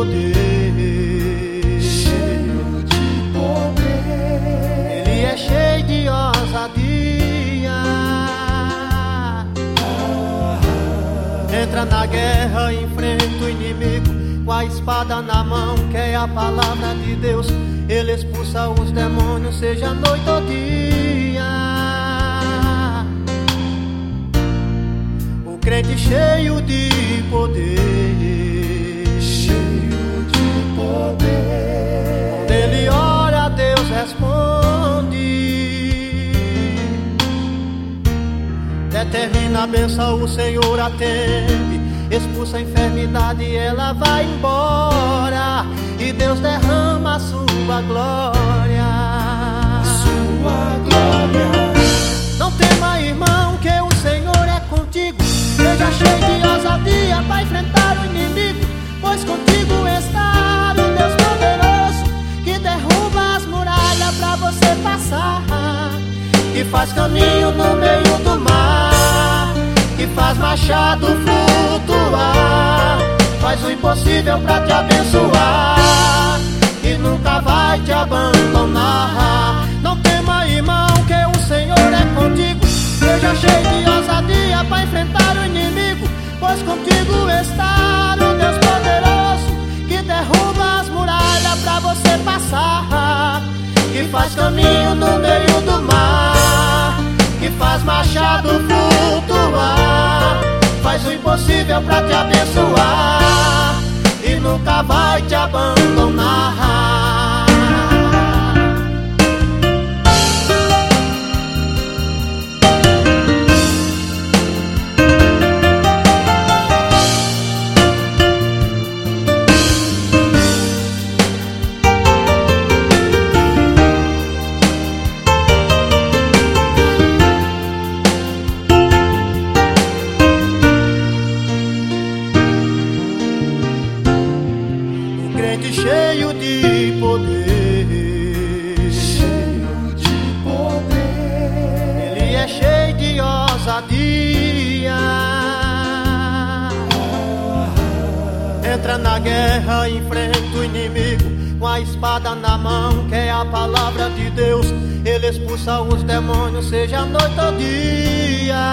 poder, cheio de poder. Ele é cheio de ousadia. Entra na guerra, enfrenta o inimigo com a espada na mão, que é a palavra de Deus. Ele expulsa os demônios, seja noite ou dia. O crente cheio de poder, cheio de poder. quando ele ora, Deus responde. Determina a bênção, o Senhor atende. Expulsa a enfermidade, ela vai embora. E Deus derrama a sua glória. Sua glória. Não tema, irmão, que o Senhor é contigo. Seja cheio de ousadia para enfrentar o inimigo, pois contigo está o Deus poderoso, que derruba as muralhas pra você passar, que faz caminho no meio do mar, que faz machado flutuar, faz o impossível pra te abençoar, e nunca vai te abandonar. Não tema, irmão, que o Senhor é contigo. Seja cheio de ousadia para enfrentar o inimigo, pois contigo está o Deus poderoso, que derruba as muralhas pra você passar, que faz caminho no meio do mar, que faz machado flutuar, faz o impossível pra te abençoar, e nunca vai te abandonar. Cheio de poder, cheio de poder. Ele é cheio de ousadia. Entra na guerra, enfrenta o inimigo com a espada na mão, que é a palavra de Deus. Ele expulsa os demônios, seja noite ou dia.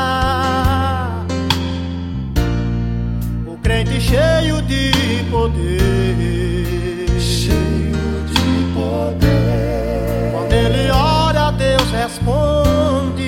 O crente cheio de poder, cheio de poder. quando ele ora, Deus responde.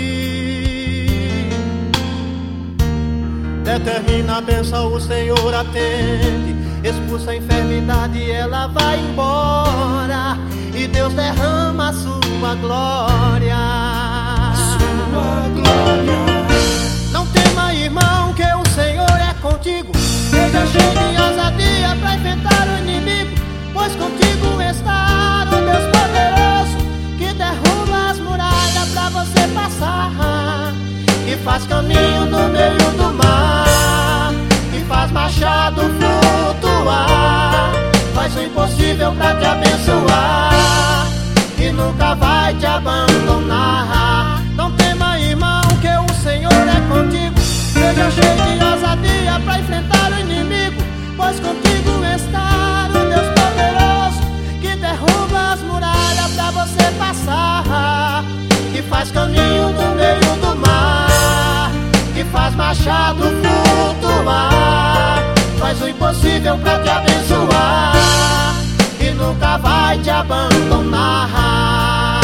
Determina a bênção, o Senhor atende. Expulsa a enfermidade, ela vai embora. E Deus derrama a sua glória. Sua glória. Não tema, irmão, que o Senhor é contigo. Seja cheio de ousadia pra enfrentar o inimigo, pois contigo está o Deus poderoso, que derruba as muralhas pra você passar, que faz caminho no meio do mar, que faz machado flutuar, faz o impossível pra te abençoar, e nunca vai te abandonar. Não tema, irmão, que o Senhor é contigo. Seja cheio de ousadia pra enfrentar o inimigo, pois contigo está o Deus poderoso, que derruba as muralhas pra você passar, que faz caminho no meio do mar, que faz machado flutuar, faz o impossível pra te abençoar, e nunca vai te abandonar.